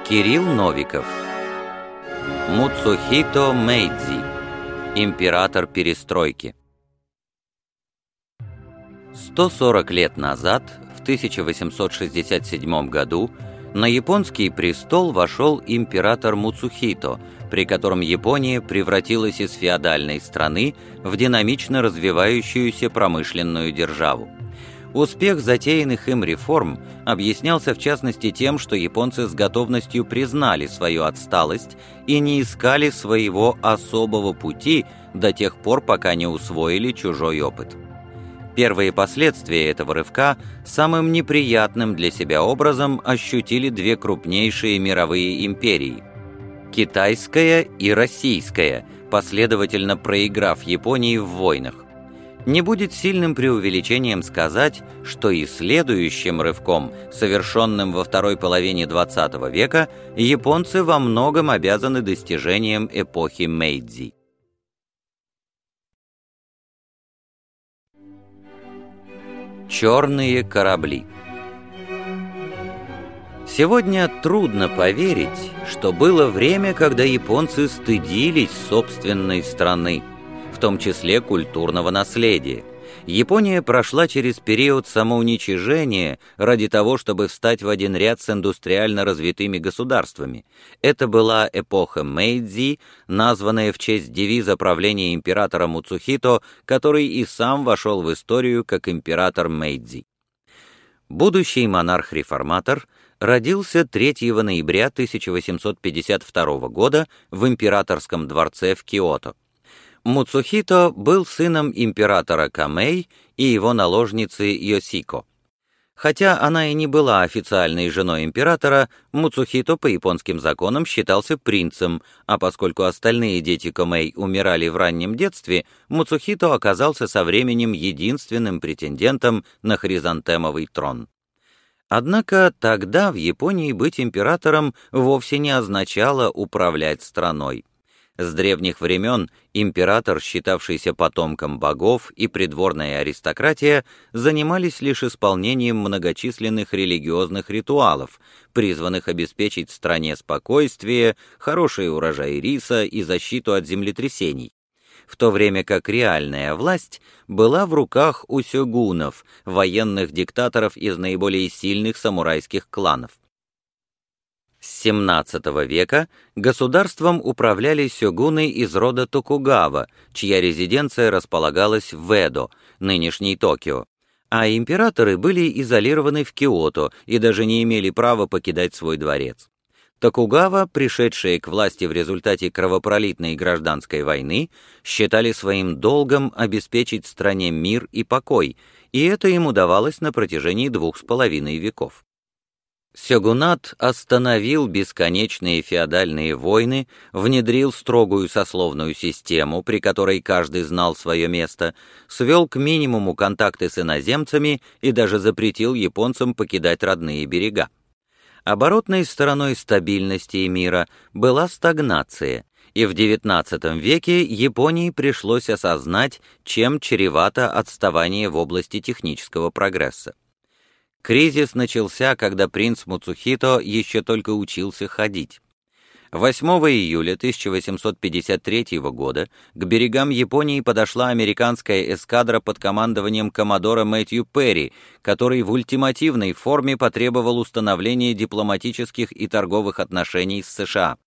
Кирилл Новиков. Муцухито Мэйдзи. Император перестройки. 140 лет назад, в 1867 году, на японский престол вошел император Муцухито, при котором Япония превратилась из феодальной страны в динамично развивающуюся промышленную державу. Успех затеянных им реформ объяснялся в частности тем, что японцы с готовностью признали свою отсталость и не искали своего особого пути до тех пор, пока не усвоили чужой опыт. Первые последствия этого рывка самым неприятным для себя образом ощутили две крупнейшие мировые империи – китайская и российская, последовательно проиграв Японии в войнах. Не будет сильным преувеличением сказать, что и следующим рывком, совершенным во второй половине XX века, японцы во многом обязаны достижениям эпохи Мэйдзи. Черные корабли. Сегодня трудно поверить, что было время, когда японцы стыдились собственной страны, в том числе культурного наследия. Япония прошла через период самоуничижения ради того, чтобы встать в один ряд с индустриально развитыми государствами. Это была эпоха Мэйдзи, названная в честь девиза правления императора Муцухито, который и сам вошел в историю как император Мэйдзи. Будущий монарх-реформатор родился 3 ноября 1852 года в императорском дворце в Киото. Муцухито был сыном императора Камэй и его наложницы Йосико. Хотя она и не была официальной женой императора, Муцухито по японским законам считался принцем, а поскольку остальные дети Камэй умирали в раннем детстве, Муцухито оказался со временем единственным претендентом на хризантемовый трон. Однако тогда в Японии быть императором вовсе не означало управлять страной. С древних времен император, считавшийся потомком богов, и придворная аристократия занимались лишь исполнением многочисленных религиозных ритуалов, призванных обеспечить стране спокойствие, хороший урожай риса и защиту от землетрясений, в то время как реальная власть была в руках у сёгунов, военных диктаторов из наиболее сильных самурайских кланов. С XVII века государством управляли сёгуны из рода Токугава, чья резиденция располагалась в Эдо, нынешний Токио, а императоры были изолированы в Киото и даже не имели права покидать свой дворец. Токугава, пришедшие к власти в результате кровопролитной гражданской войны, считали своим долгом обеспечить стране мир и покой, и это им удавалось на протяжении 2,5 веков. Сёгунат остановил бесконечные феодальные войны, внедрил строгую сословную систему, при которой каждый знал свое место, свел к минимуму контакты с иноземцами и даже запретил японцам покидать родные берега. Оборотной стороной стабильности и мира была стагнация, и в XIX веке Японии пришлось осознать, чем чревато отставание в области технического прогресса. Кризис начался, когда принц Муцухито еще только учился ходить. 8 июля 1853 года к берегам Японии подошла американская эскадра под командованием коммодора Мэтью Перри, который в ультимативной форме потребовал установления дипломатических и торговых отношений с США.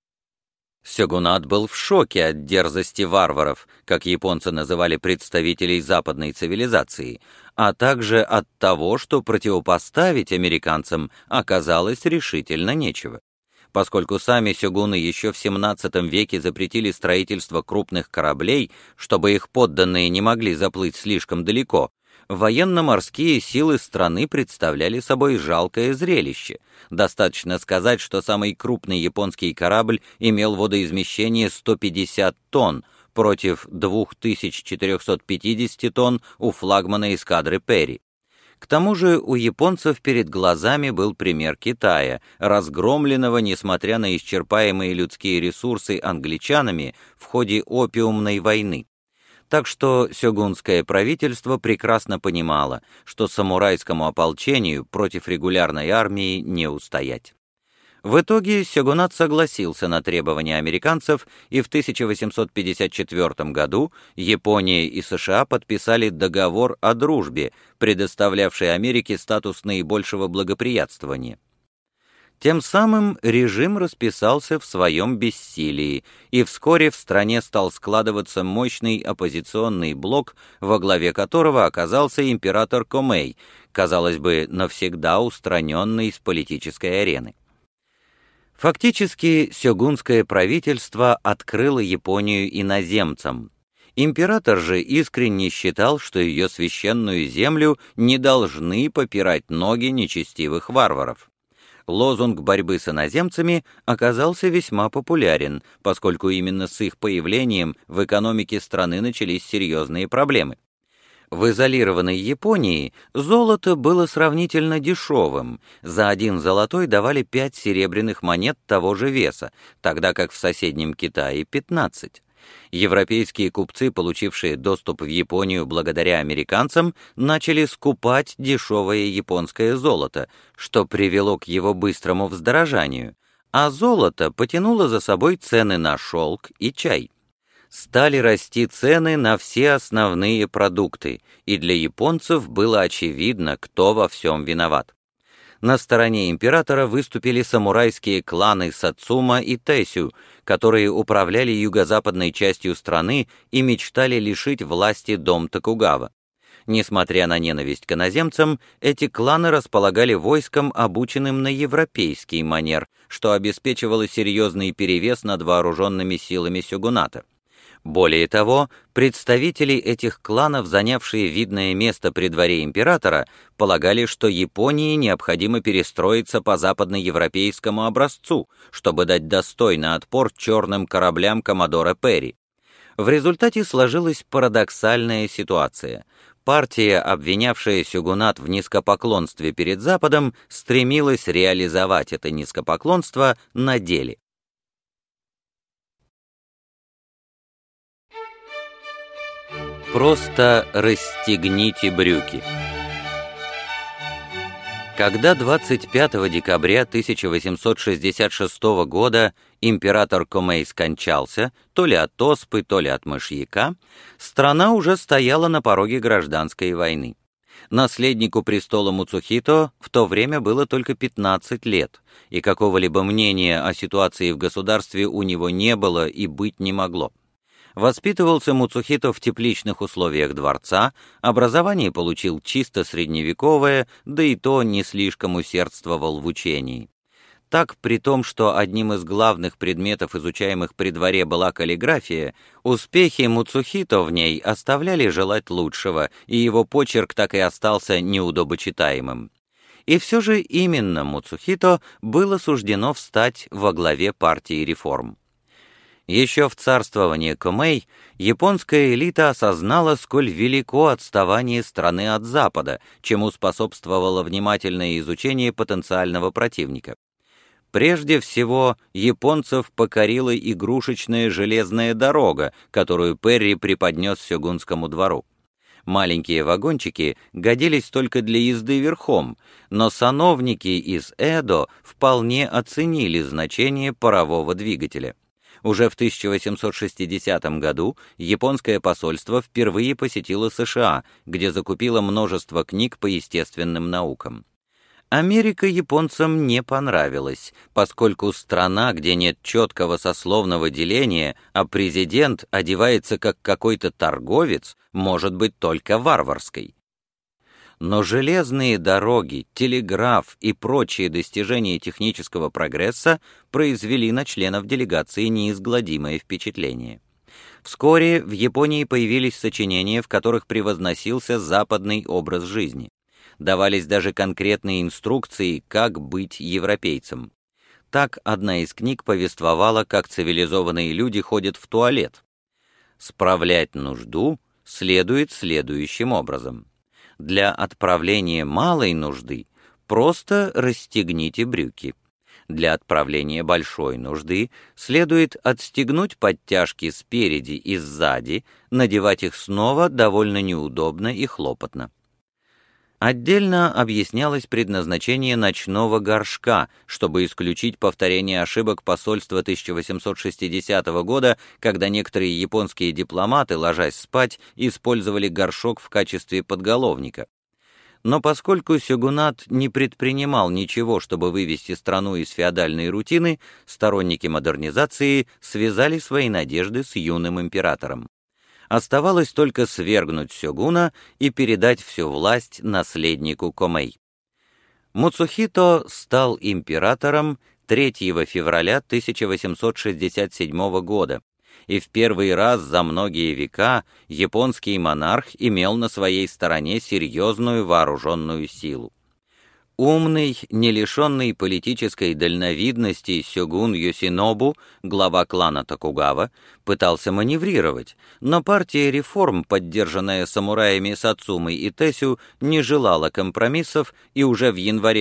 Сёгунат был в шоке от дерзости варваров, как японцы называли представителей западной цивилизации, а также от того, что противопоставить американцам оказалось решительно нечего. Поскольку сами сёгуны еще в XVII веке запретили строительство крупных кораблей, чтобы их подданные не могли заплыть слишком далеко, военно-морские силы страны представляли собой жалкое зрелище. Достаточно сказать, что самый крупный японский корабль имел водоизмещение 150 тонн против 2450 тонн у флагмана эскадры Перри. К тому же у японцев перед глазами был пример Китая, разгромленного, несмотря на исчерпаемые людские ресурсы, англичанами в ходе опиумной войны. Так что сёгунское правительство прекрасно понимало, что самурайскому ополчению против регулярной армии не устоять. В итоге сёгунат согласился на требования американцев, и в 1854 году Япония и США подписали договор о дружбе, предоставлявший Америке статус наибольшего благоприятствования. Тем самым режим расписался в своем бессилии, и вскоре в стране стал складываться мощный оппозиционный блок, во главе которого оказался император Комэй, казалось бы, навсегда устраненный с политической арены. Фактически, сёгунское правительство открыло Японию иноземцам. Император же искренне считал, что ее священную землю не должны попирать ноги нечестивых варваров. Лозунг борьбы с иноземцами оказался весьма популярен, поскольку именно с их появлением в экономике страны начались серьезные проблемы. В изолированной Японии золото было сравнительно дешевым, за 1 золотой давали 5 серебряных монет того же веса, тогда как в соседнем Китае 15. Европейские купцы, получившие доступ в Японию благодаря американцам, начали скупать дешевое японское золото, что привело к его быстрому вздорожанию, а золото потянуло за собой цены на шелк и чай. Стали расти цены на все основные продукты, и для японцев было очевидно, кто во всем виноват. На стороне императора выступили самурайские кланы Сацума и Тэсю, которые управляли юго-западной частью страны и мечтали лишить власти дом Токугава. Несмотря на ненависть к иноземцам, эти кланы располагали войском, обученным на европейский манер, что обеспечивало серьезный перевес над вооруженными силами сёгуната. Более того, представители этих кланов, занявшие видное место при дворе императора, полагали, что Японии необходимо перестроиться по западноевропейскому образцу, чтобы дать достойный отпор черным кораблям коммодора Перри. В результате сложилась парадоксальная ситуация. Партия, обвинявшая сёгунат в низкопоклонстве перед Западом, стремилась реализовать это низкопоклонство на деле. Просто расстегните брюки. Когда 25 декабря 1866 года император Комэй скончался, то ли от оспы, то ли от мышьяка, страна уже стояла на пороге гражданской войны. Наследнику престола Муцухито в то время было только 15 лет, и какого-либо мнения о ситуации в государстве у него не было и быть не могло. Воспитывался Муцухито в тепличных условиях дворца, образование получил чисто средневековое, да и то не слишком усердствовал в учении. Так, при том, что одним из главных предметов, изучаемых при дворе, была каллиграфия, успехи Муцухито в ней оставляли желать лучшего, и его почерк так и остался неудобочитаемым. И все же именно Муцухито было суждено встать во главе партии реформ. Еще в царствовании Комэй японская элита осознала, сколь велико отставание страны от Запада, чему способствовало внимательное изучение потенциального противника. Прежде всего, японцев покорила игрушечная железная дорога, которую Перри преподнес сёгунскому двору. Маленькие вагончики годились только для езды верхом, но сановники из Эдо вполне оценили значение парового двигателя. Уже в 1860 году японское посольство впервые посетило США, где закупило множество книг по естественным наукам. Америка японцам не понравилась, поскольку страна, где нет четкого сословного деления, а президент одевается как какой-то торговец, может быть только варварской. Но железные дороги, телеграф и прочие достижения технического прогресса произвели на членов делегации неизгладимое впечатление. Вскоре в Японии появились сочинения, в которых превозносился западный образ жизни. Давались даже конкретные инструкции, как быть европейцем. Так одна из книг повествовала, как цивилизованные люди ходят в туалет. Справлять нужду следует следующим образом. Для отправления малой нужды просто расстегните брюки. Для отправления большой нужды следует отстегнуть подтяжки спереди и сзади, надевать их снова довольно неудобно и хлопотно. Отдельно объяснялось предназначение ночного горшка, чтобы исключить повторение ошибок посольства 1860 года, когда некоторые японские дипломаты, ложась спать, использовали горшок в качестве подголовника. Но поскольку сёгунат не предпринимал ничего, чтобы вывести страну из феодальной рутины, сторонники модернизации связали свои надежды с юным императором. Оставалось только свергнуть сёгуна и передать всю власть наследнику Комэй. Муцухито стал императором 3 февраля 1867 года, и в первый раз за многие века японский монарх имел на своей стороне серьезную вооруженную силу. Умный, не лишенный политической дальновидности сёгун Йосинобу, глава клана Токугава, пытался маневрировать, но партия реформ, поддержанная самураями Сацумой и Тесю, не желала компромиссов, и уже в январе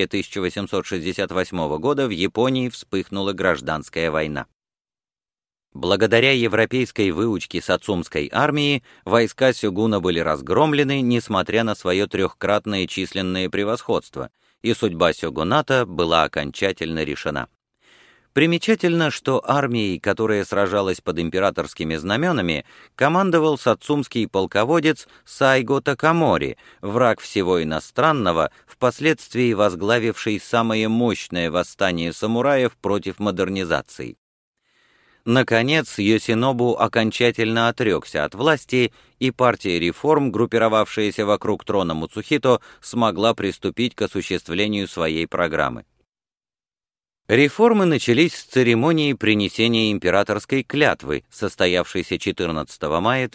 1868 года в Японии вспыхнула гражданская война. Благодаря европейской выучке сацумской армии войска сёгуна были разгромлены, несмотря на свое трехкратное численное превосходство, и судьба сёгуната была окончательно решена. Примечательно, что армией, которая сражалась под императорскими знаменами, командовал сацумский полководец Сайго Такамори, враг всего иностранного, впоследствии возглавивший самое мощное восстание самураев против модернизации. Наконец, Йосинобу окончательно отрекся от власти, и партия реформ, группировавшаяся вокруг трона Муцухито, смогла приступить к осуществлению своей программы. Реформы начались с церемонии принесения императорской клятвы, состоявшейся 14 мая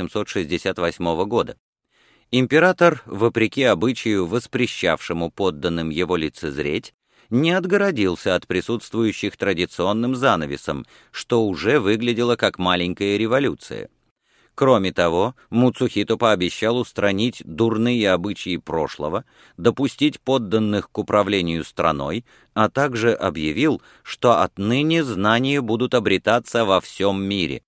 1868 года. Император, вопреки обычаю, воспрещавшему подданным его лицезреть, не отгородился от присутствующих традиционным занавесом, что уже выглядело как маленькая революция. Кроме того, Муцухито пообещал устранить дурные обычаи прошлого, допустить подданных к управлению страной, а также объявил, что отныне знания будут обретаться во всем мире.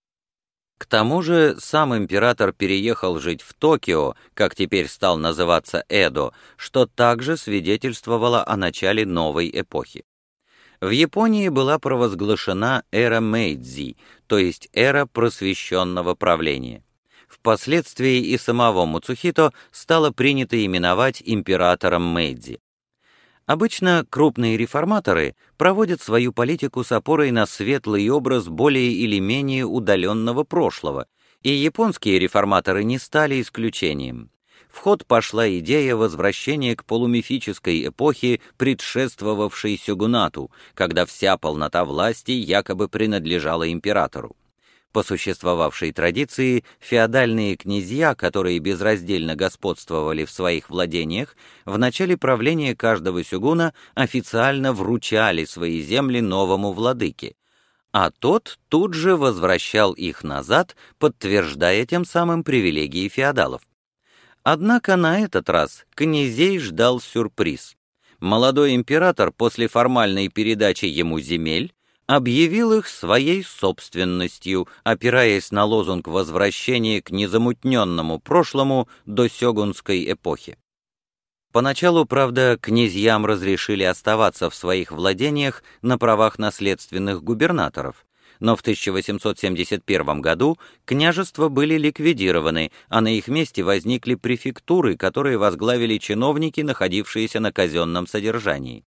К тому же сам император переехал жить в Токио, как теперь стал называться Эдо, что также свидетельствовало о начале новой эпохи. В Японии была провозглашена эра Мэйдзи, то есть эра просвещенного правления. Впоследствии и самого Муцухито стало принято именовать императором Мэйдзи. Обычно крупные реформаторы проводят свою политику с опорой на светлый образ более или менее удаленного прошлого, и японские реформаторы не стали исключением. В ход пошла идея возвращения к полумифической эпохе, предшествовавшей сёгунату, когда вся полнота власти якобы принадлежала императору. По существовавшей традиции, феодальные князья, которые безраздельно господствовали в своих владениях, в начале правления каждого сёгуна официально вручали свои земли новому владыке, а тот тут же возвращал их назад, подтверждая тем самым привилегии феодалов. Однако на этот раз князей ждал сюрприз. Молодой император после формальной передачи ему земель объявил их своей собственностью, опираясь на лозунг возвращения к незамутненному прошлому до сёгунской эпохи. Поначалу, правда, князьям разрешили оставаться в своих владениях на правах наследственных губернаторов, но в 1871 году княжества были ликвидированы, а на их месте возникли префектуры, которые возглавили чиновники, находившиеся на казенном содержании.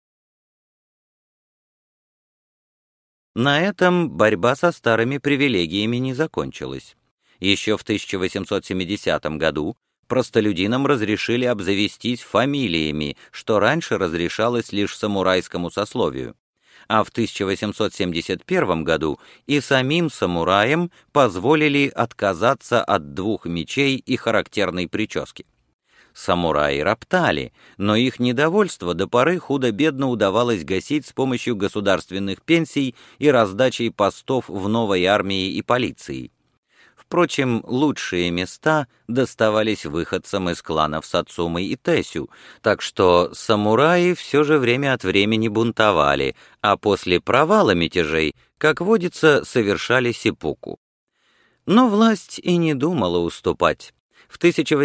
На этом борьба со старыми привилегиями не закончилась. Еще в 1870 году простолюдинам разрешили обзавестись фамилиями, что раньше разрешалось лишь самурайскому сословию. А в 1871 году и самим самураям позволили отказаться от 2 мечей и характерной прически. Самураи роптали, но их недовольство до поры худо-бедно удавалось гасить с помощью государственных пенсий и раздачей постов в новой армии и полиции. Впрочем, лучшие места доставались выходцам из кланов Сацумы и Тесю, так что самураи все же время от времени бунтовали, а после провала мятежей, как водится, совершали сеппуку. Но власть и не думала уступать. В В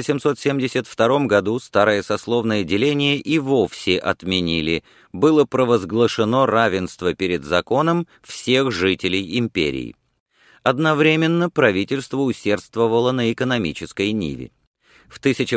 1872 году старое сословное деление и вовсе отменили, было провозглашено равенство перед законом всех жителей империи. Одновременно правительство усердствовало на экономической ниве. В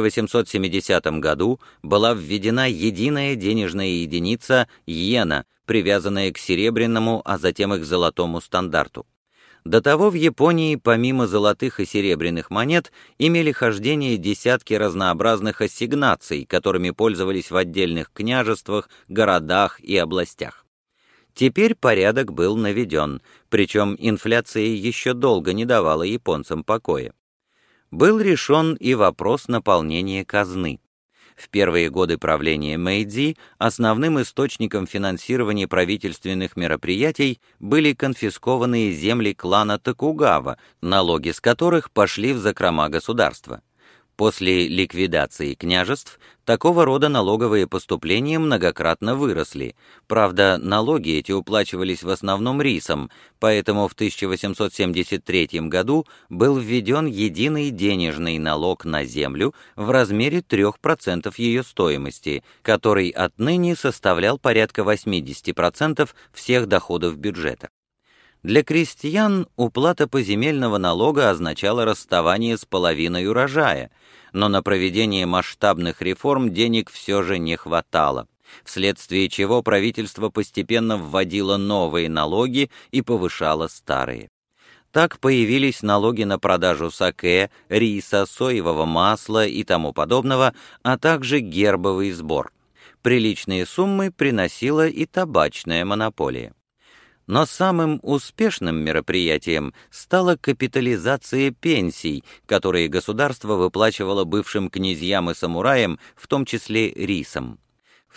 1870 году была введена единая денежная единица йена, привязанная к серебряному, а затем и к золотому стандарту. До того в Японии помимо золотых и серебряных монет имели хождение десятки разнообразных ассигнаций, которыми пользовались в отдельных княжествах, городах и областях. Теперь порядок был наведен, причем инфляция еще долго не давала японцам покоя. Был решен и вопрос наполнения казны. В первые годы правления Мэйдзи основным источником финансирования правительственных мероприятий были конфискованные земли клана Токугава, налоги с которых пошли в закрома государства. После ликвидации княжеств такого рода налоговые поступления многократно выросли. Правда, налоги эти уплачивались в основном рисом, поэтому в 1873 году был введен единый денежный налог на землю в размере 3% ее стоимости, который отныне составлял порядка 80% всех доходов бюджета. Для крестьян уплата поземельного налога означала расставание с половиной урожая, но на проведение масштабных реформ денег все же не хватало, вследствие чего правительство постепенно вводило новые налоги и повышало старые. Так появились налоги на продажу саке, риса, соевого масла и тому подобного, а также гербовый сбор. Приличные суммы приносила и табачная монополия. Но самым успешным мероприятием стала капитализация пенсий, которые государство выплачивало бывшим князьям и самураям, в том числе рисам. В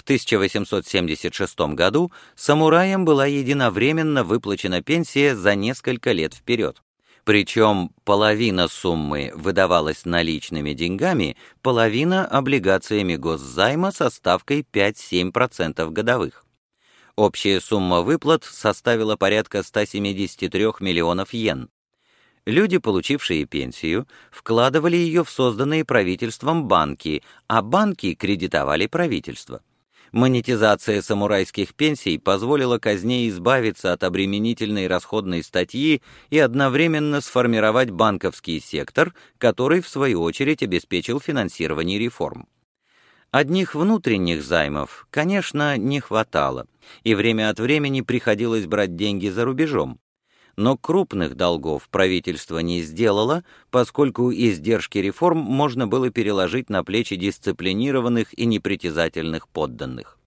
1876 году самураям была единовременно выплачена пенсия за несколько лет вперед. Причем половина суммы выдавалась наличными деньгами, половина облигациями госзайма со ставкой 5-7% годовых. Общая сумма выплат составила порядка 173 миллионов йен. Люди, получившие пенсию, вкладывали ее в созданные правительством банки, а банки кредитовали правительство. Монетизация самурайских пенсий позволила казне избавиться от обременительной расходной статьи и одновременно сформировать банковский сектор, который, в свою очередь, обеспечил финансирование реформ. Одних внутренних займов, конечно, не хватало, и время от времени приходилось брать деньги за рубежом. Но крупных долгов правительство не сделало, поскольку издержки реформ можно было переложить на плечи дисциплинированных и непритязательных подданных.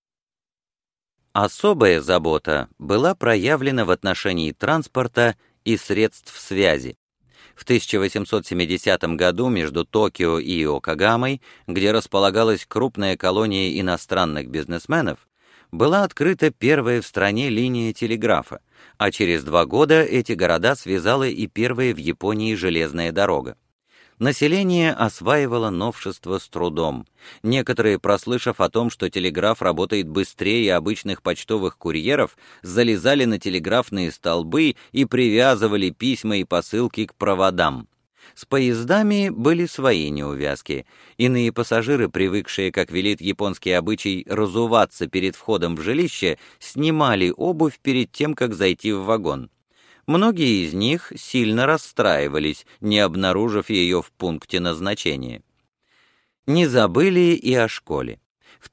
Особая забота была проявлена в отношении транспорта и средств связи. В 1870 году между Токио и Иокогамой, где располагалась крупная колония иностранных бизнесменов, была открыта первая в стране линия телеграфа, а через 2 года эти города связала и первая в Японии железная дорога. Население осваивало новшество с трудом. Некоторые, прослышав о том, что телеграф работает быстрее обычных почтовых курьеров, залезали на телеграфные столбы и привязывали письма и посылки к проводам. С поездами были свои неувязки. Иные пассажиры, привыкшие, как велит японский обычай, разуваться перед входом в жилище, снимали обувь перед тем, как зайти в вагон. Многие из них сильно расстраивались, не обнаружив ее в пункте назначения. Не забыли и о школе. В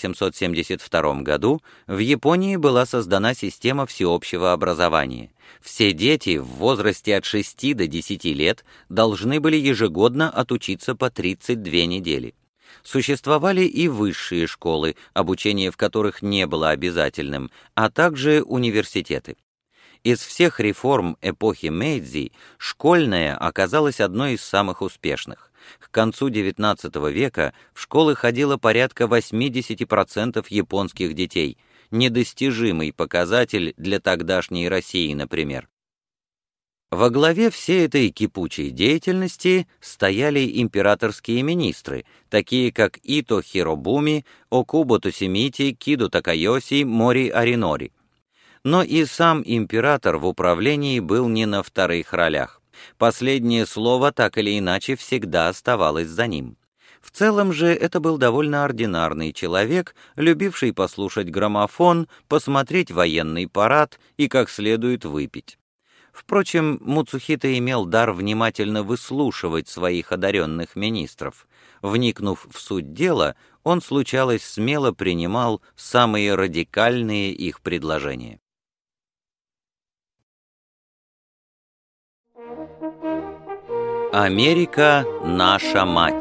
1872 году в Японии была создана система всеобщего образования. Все дети в возрасте от 6 до 10 лет должны были ежегодно отучиться по 32 недели. Существовали и высшие школы, обучение в которых не было обязательным, а также университеты. Из всех реформ эпохи Мэйдзи школьная оказалась одной из самых успешных. К концу XIX века в школы ходило порядка 80% японских детей, недостижимый показатель для тогдашней России, например. Во главе всей этой кипучей деятельности стояли императорские министры, такие как Ито Хиробуми, Окубо Тосимити, Кидо Такайоси, Мори Аринори. Но и сам император в управлении был не на вторых ролях. Последнее слово так или иначе всегда оставалось за ним. В целом же это был довольно ординарный человек, любивший послушать граммофон, посмотреть военный парад и как следует выпить. Впрочем, Муцухита имел дар внимательно выслушивать своих одаренных министров. Вникнув в суть дела, он, случалось, смело принимал самые радикальные их предложения. Америка — наша мать.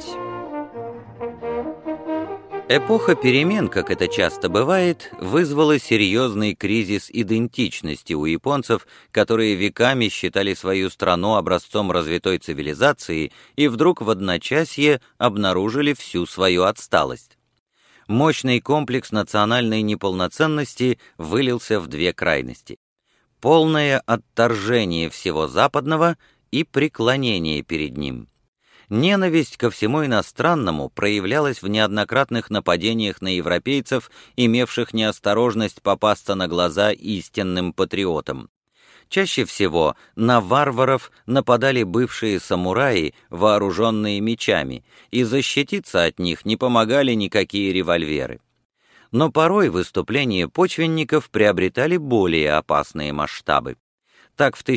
Эпоха перемен, как это часто бывает, вызвала серьезный кризис идентичности у японцев, которые веками считали свою страну образцом развитой цивилизации и вдруг в одночасье обнаружили всю свою отсталость. Мощный комплекс национальной неполноценности вылился в две крайности: полное отторжение всего западного и преклонение перед ним. Ненависть ко всему иностранному проявлялась в неоднократных нападениях на европейцев, имевших неосторожность попасться на глаза истинным патриотам. Чаще всего на варваров нападали бывшие самураи, вооруженные мечами, и защититься от них не помогали никакие револьверы. Но порой выступления почвенников приобретали более опасные масштабы. Так, в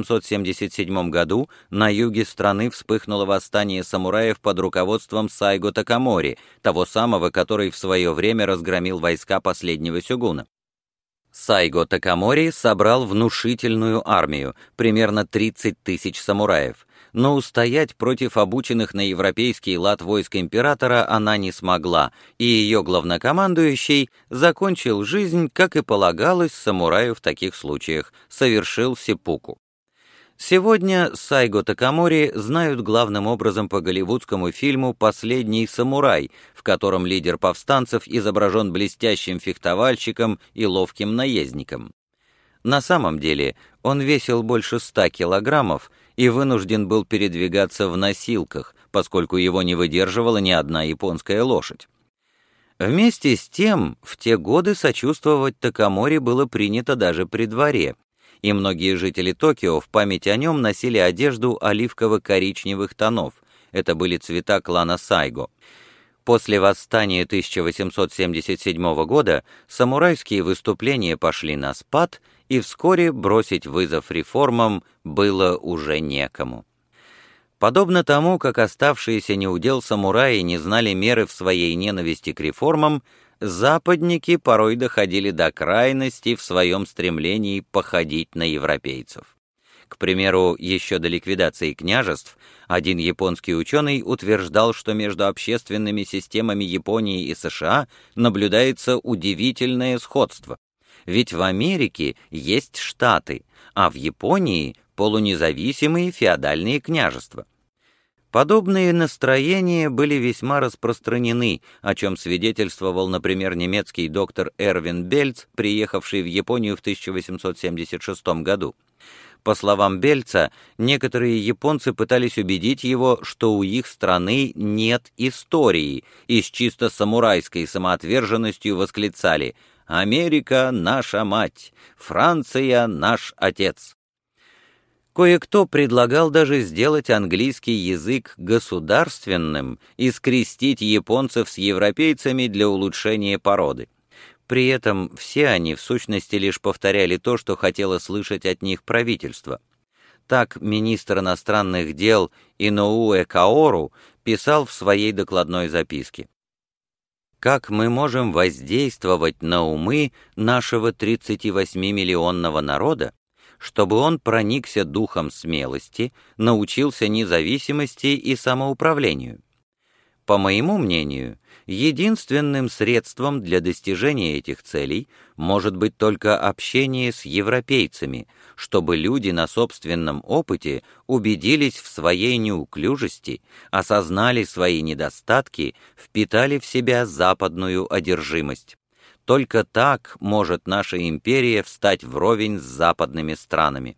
1877 году на юге страны вспыхнуло восстание самураев под руководством Сайго Такамори, того самого, который в свое время разгромил войска последнего сёгуна. Сайго Такамори собрал внушительную армию, примерно 30 тысяч самураев, но устоять против обученных на европейский лад войск императора она не смогла, и ее главнокомандующий закончил жизнь, как и полагалось самураю в таких случаях, совершил сеппуку. Сегодня Сайго Такамори знают главным образом по голливудскому фильму «Последний самурай», в котором лидер повстанцев изображен блестящим фехтовальщиком и ловким наездником. На самом деле он весил больше 100 килограммов и вынужден был передвигаться в носилках, поскольку его не выдерживала ни одна японская лошадь. Вместе с тем, в те годы сочувствовать Такамори было принято даже при дворе, и многие жители Токио в память о нем носили одежду оливково-коричневых тонов. Это были цвета клана Сайго. После восстания 1877 года самурайские выступления пошли на спад, и вскоре бросить вызов реформам было уже некому. Подобно тому, как оставшиеся неудел самураи не знали меры в своей ненависти к реформам, западники порой доходили до крайности в своем стремлении походить на европейцев. К примеру, еще до ликвидации княжеств один японский ученый утверждал, что между общественными системами Японии и США наблюдается удивительное сходство. Ведь в Америке есть штаты, а в Японии полунезависимые феодальные княжества. Подобные настроения были весьма распространены, о чем свидетельствовал, например, немецкий доктор Эрвин Бельц, приехавший в Японию в 1876 году. По словам Бельца, некоторые японцы пытались убедить его, что у их страны нет истории, и с чисто самурайской самоотверженностью восклицали: «Америка — наша мать! Франция — наш отец!» Кое-кто предлагал даже сделать английский язык государственным и скрестить японцев с европейцами для улучшения породы. При этом все они в сущности лишь повторяли то, что хотело слышать от них правительство. Так министр иностранных дел Инouэ Каору писал в своей докладной записке: «Как мы можем воздействовать на умы нашего 38-миллионного народа, чтобы он проникся духом смелости, научился независимости и самоуправлению? По моему мнению, единственным средством для достижения этих целей может быть только общение с европейцами, чтобы люди на собственном опыте убедились в своей неуклюжести, осознали свои недостатки, впитали в себя западную одержимость. Только так может наша империя встать вровень с западными странами».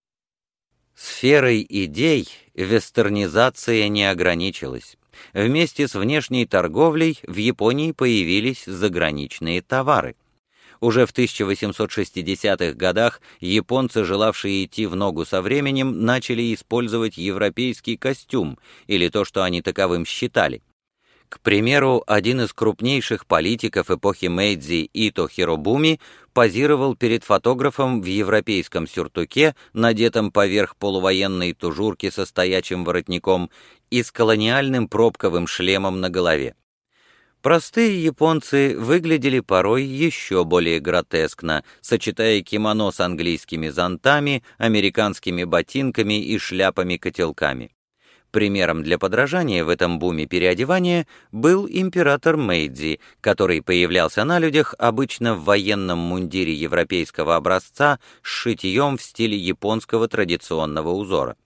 Сферой идей вестернизация не ограничилась. Вместе с внешней торговлей в Японии появились заграничные товары. Уже в 1860-х годах японцы, желавшие идти в ногу со временем, начали использовать европейский костюм, или то, что они таковым считали. К примеру, один из крупнейших политиков эпохи Мэйдзи Ито Хиробуми позировал перед фотографом в европейском сюртуке, надетом поверх полувоенной тужурки со стоячим воротником и с колониальным пробковым шлемом на голове. Простые японцы выглядели порой еще более гротескно, сочетая кимоно с английскими зонтами, американскими ботинками и шляпами-котелками. Примером для подражания в этом буме переодевания был император Мэйдзи, который появлялся на людях обычно в военном мундире европейского образца с шитьем в стиле японского традиционного узора.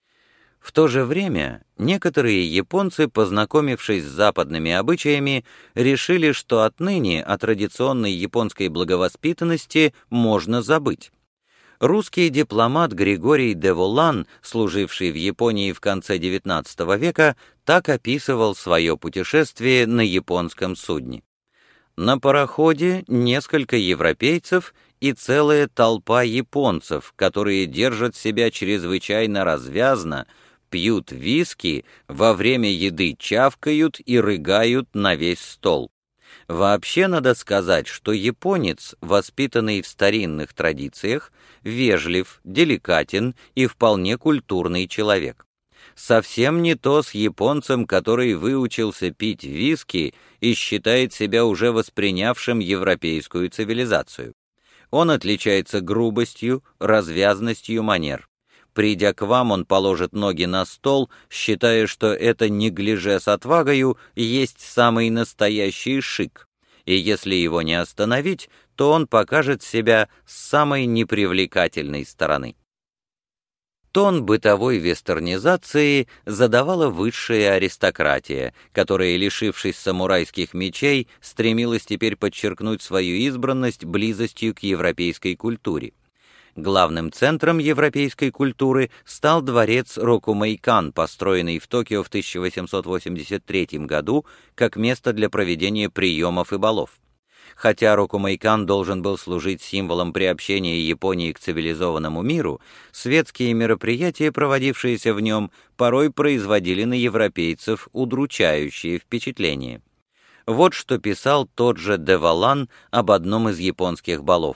В то же время некоторые японцы, познакомившись с западными обычаями, решили, что отныне о традиционной японской благовоспитанности можно забыть. Русский дипломат Григорий де Волан, служивший в Японии в конце XIX века, так описывал свое путешествие на японском судне. На пароходе несколько европейцев и целая толпа японцев, которые держат себя чрезвычайно развязно, пьют виски, во время еды чавкают и рыгают на весь стол. Вообще надо сказать, что японец, воспитанный в старинных традициях, вежлив, деликатен и вполне культурный человек. Совсем не то с японцем, который выучился пить виски и считает себя уже воспринявшим европейскую цивилизацию. Он отличается грубостью, развязностью манер. Придя к вам, он положит ноги на стол, считая, что это неглиже с отвагою есть самый настоящий шик, и если его не остановить, то он покажет себя с самой непривлекательной стороны. Тон бытовой вестернизации задавала высшая аристократия, которая, лишившись самурайских мечей, стремилась теперь подчеркнуть свою избранность близостью к европейской культуре. Главным центром европейской культуры стал дворец Рокумейкан, построенный в Токио в 1883 году как место для проведения приемов и балов. Хотя Рокумейкан должен был служить символом приобщения Японии к цивилизованному миру, светские мероприятия, проводившиеся в нем, порой производили на европейцев удручающее впечатление. Вот что писал тот же де Волан об одном из японских балов.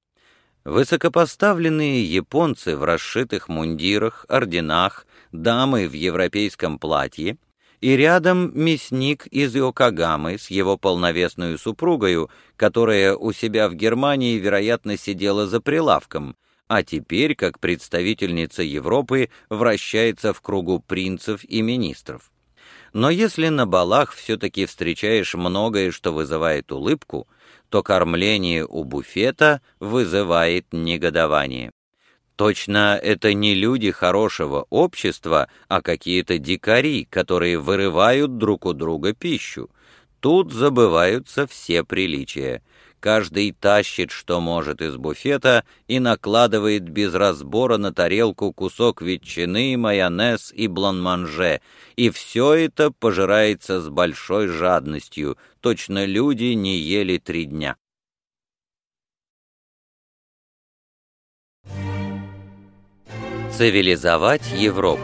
Высокопоставленные японцы в расшитых мундирах, орденах, дамы в европейском платье, и рядом мясник из Йокогамы с его полновесную супругою, которая у себя в Германии, вероятно, сидела за прилавком, а теперь, как представительница Европы, вращается в кругу принцев и министров. Но если на балах все-таки встречаешь многое, что вызывает улыбку, то кормление у буфета вызывает негодование. Точно это не люди хорошего общества, а какие-то дикари, которые вырывают друг у друга пищу. Тут забываются все приличия. Каждый тащит, что может, из буфета и накладывает без разбора на тарелку кусок ветчины, майонез и бланманже, и все это пожирается с большой жадностью, точно люди не ели 3 дня. Цивилизовать Европу.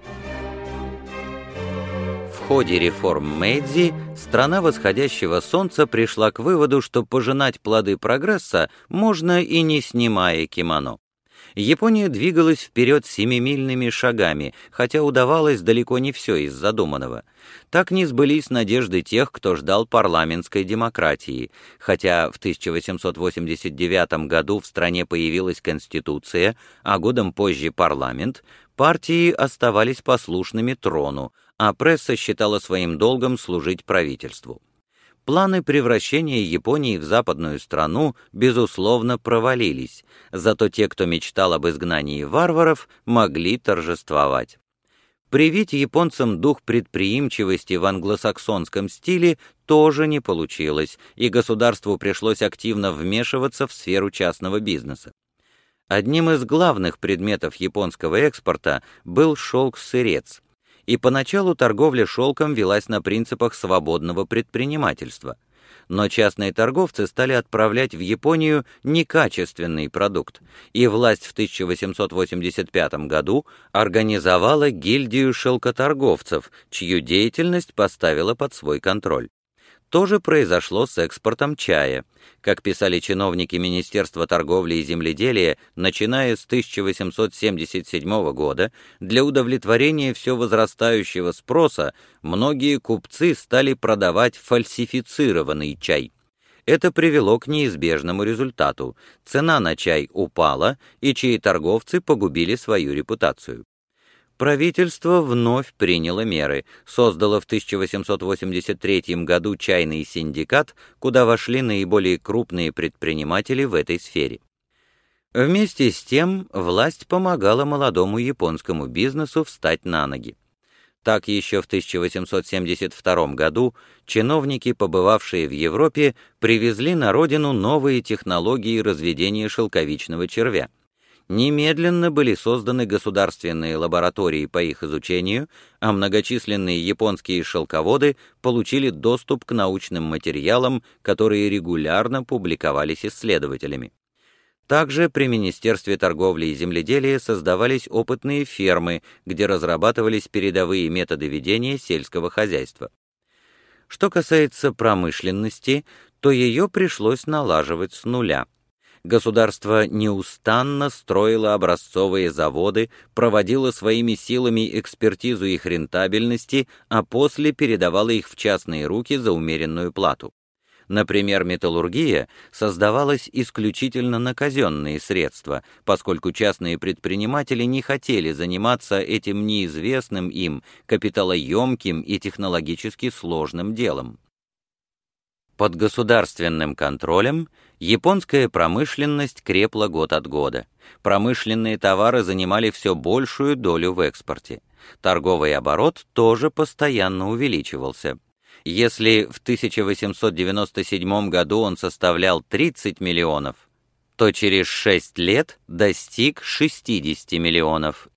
В ходе реформ Мэйдзи страна восходящего солнца пришла к выводу, что пожинать плоды прогресса можно и не снимая кимоно. Япония двигалась вперед семимильными шагами, хотя удавалось далеко не все из задуманного. Так не сбылись надежды тех, кто ждал парламентской демократии. Хотя в 1889 году в стране появилась Конституция, а годом позже парламент, партии оставались послушными трону, а пресса считала своим долгом служить правительству. Планы превращения Японии в западную страну, безусловно, провалились, зато те, кто мечтал об изгнании варваров, могли торжествовать. Привить японцам дух предприимчивости в англосаксонском стиле тоже не получилось, и государству пришлось активно вмешиваться в сферу частного бизнеса. Одним из главных предметов японского экспорта был шелк-сырец, и поначалу торговля шелком велась на принципах свободного предпринимательства. Но частные торговцы стали отправлять в Японию некачественный продукт, и власть в 1885 году организовала гильдию шелкоторговцев, чью деятельность поставила под свой контроль. То же произошло с экспортом чая. Как писали чиновники Министерства торговли и земледелия, начиная с 1877 года, для удовлетворения все возрастающего спроса многие купцы стали продавать фальсифицированный чай. Это привело к неизбежному результату. Цена на чай упала, и чаеторговцы погубили свою репутацию. Правительство вновь приняло меры, создало в 1883 году чайный синдикат, куда вошли наиболее крупные предприниматели в этой сфере. Вместе с тем власть помогала молодому японскому бизнесу встать на ноги. Так еще в 1872 году чиновники, побывавшие в Европе, привезли на родину новые технологии разведения шелковичного червя. Немедленно были созданы государственные лаборатории по их изучению, а многочисленные японские шелководы получили доступ к научным материалам, которые регулярно публиковались исследователями. Также при Министерстве торговли и земледелия создавались опытные фермы, где разрабатывались передовые методы ведения сельского хозяйства. Что касается промышленности, то ее пришлось налаживать с нуля. Государство неустанно строило образцовые заводы, проводило своими силами экспертизу их рентабельности, а после передавало их в частные руки за умеренную плату. Например, металлургия создавалась исключительно на казенные средства, поскольку частные предприниматели не хотели заниматься этим неизвестным им, капиталоемким и технологически сложным делом. Под государственным контролем японская промышленность крепла год от года. Промышленные товары занимали все большую долю в экспорте. Торговый оборот тоже постоянно увеличивался. Если в 1897 году он составлял 30 миллионов, то через 6 лет достиг 60 миллионов.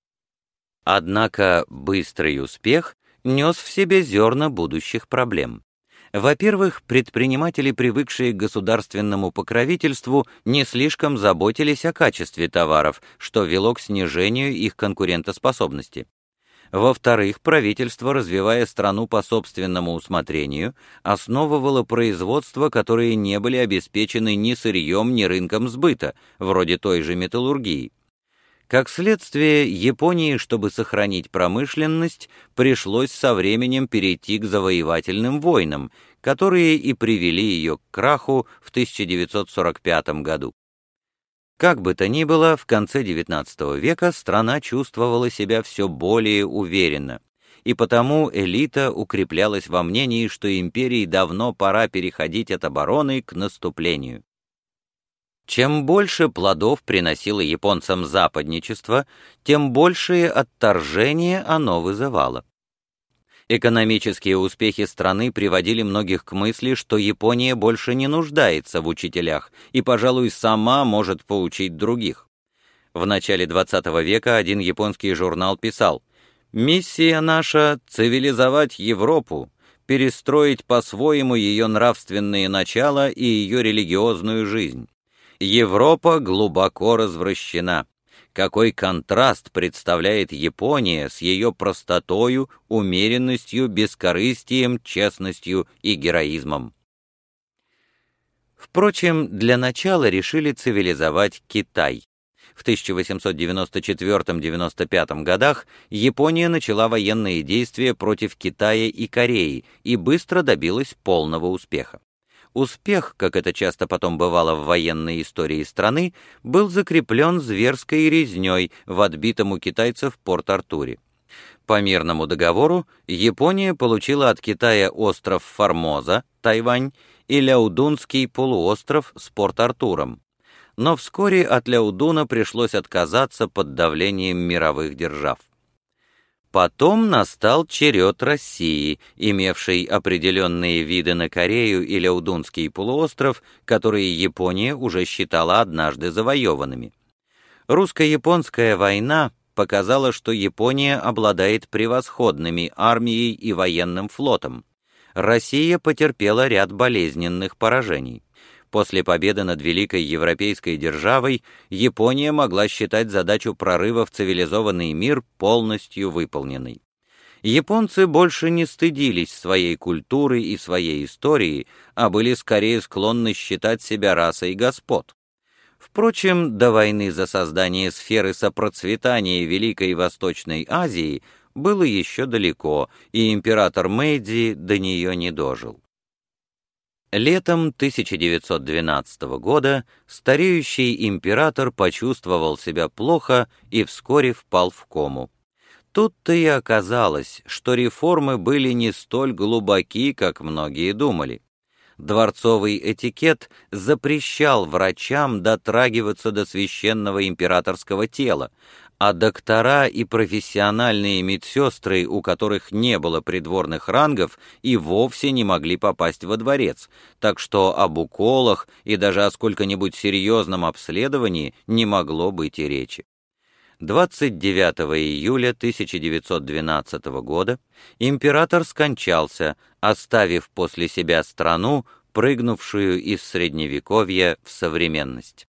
Однако быстрый успех нес в себе зерна будущих проблем. Во-первых, предприниматели, привыкшие к государственному покровительству, не слишком заботились о качестве товаров, что вело к снижению их конкурентоспособности. Во-вторых, правительство, развивая страну по собственному усмотрению, основывало производства, которые не были обеспечены ни сырьем, ни рынком сбыта, вроде той же металлургии. Как следствие, Японии, чтобы сохранить промышленность, пришлось со временем перейти к завоевательным войнам, которые и привели ее к краху в 1945 году. Как бы то ни было, в конце XIX века страна чувствовала себя все более уверенно, и потому элита укреплялась во мнении, что империи давно пора переходить от обороны к наступлению. Чем больше плодов приносило японцам западничество, тем большее отторжение оно вызывало. Экономические успехи страны приводили многих к мысли, что Япония больше не нуждается в учителях и, пожалуй, сама может поучить других. В начале XX века один японский журнал писал: «Миссия наша — цивилизовать Европу, перестроить по-своему ее нравственные начала и ее религиозную жизнь. Европа глубоко развращена. Какой контраст представляет Япония с ее простотою, умеренностью, бескорыстием, честностью и героизмом». Впрочем, для начала решили цивилизовать Китай. В 1894-95 годах Япония начала военные действия против Китая и Кореи и быстро добилась полного успеха. Успех, как это часто потом бывало в военной истории страны, был закреплен зверской резней в отбитом у китайцев Порт-Артуре. По мирному договору Япония получила от Китая остров Формоза, Тайвань, и Ляодунский полуостров с Порт-Артуром. Но вскоре от Ляодуна пришлось отказаться под давлением мировых держав. Потом настал черед России, имевшей определенные виды на Корею и Ляодунский полуостров, которые Япония уже считала однажды завоеванными. Русско-японская война показала, что Япония обладает превосходными армией и военным флотом. Россия потерпела ряд болезненных поражений. После победы над великой европейской державой Япония могла считать задачу прорыва в цивилизованный мир полностью выполненной. Японцы больше не стыдились своей культуры и своей истории, а были скорее склонны считать себя расой господ. Впрочем, до войны за создание сферы сопроцветания Великой Восточной Азии было еще далеко, и император Мэйдзи до нее не дожил. Летом 1912 года стареющий император почувствовал себя плохо и вскоре впал в кому. Тут-то и оказалось, что реформы были не столь глубоки, как многие думали. Дворцовый этикет запрещал врачам дотрагиваться до священного императорского тела, а доктора и профессиональные медсестры, у которых не было придворных рангов, и вовсе не могли попасть во дворец, так что об уколах и даже о сколько-нибудь серьезном обследовании не могло быть и речи. 29 июля 1912 года император скончался, оставив после себя страну, прыгнувшую из Средневековья в современность.